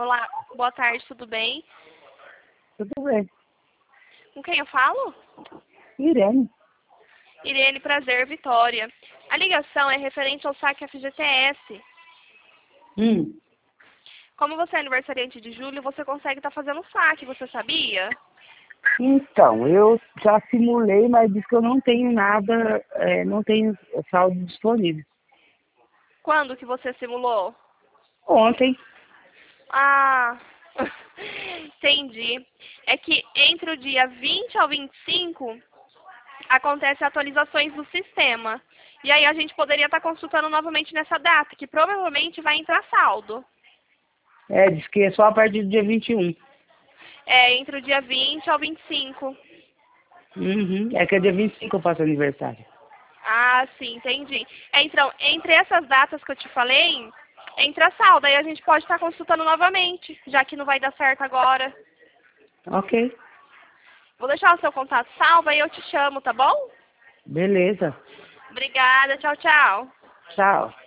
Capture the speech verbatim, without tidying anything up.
Olá, boa tarde, tudo bem? Tudo bem. Com quem eu falo? Irene. Irene, prazer, Vitória. A ligação é referente ao saque F G T S. Hum. Como você é aniversariante de julho, você consegue estar fazendo o saque, você sabia? Então, eu já simulei, mas diz que eu não tenho nada, é, não tenho saldo disponível. Quando que você simulou? Ontem. Ah, entendi. É que entre o dia vinte ao vinte e cinco acontecem atualizações do sistema. E aí a gente poderia estar consultando novamente nessa data, que provavelmente vai entrar saldo. É, diz que é só a partir do dia vinte e um. É entre o dia vinte ao vinte e cinco. Uhum. É que é dia vinte e cinco eu faço aniversário. Ah, sim, entendi. É, então, entre essas datas que eu te falei, entra saldo. Aí a gente pode estar consultando novamente, já que não vai dar certo agora. Ok. Vou deixar o seu contato salvo, aí eu te chamo, tá bom? Beleza. Obrigada, tchau, tchau. Tchau.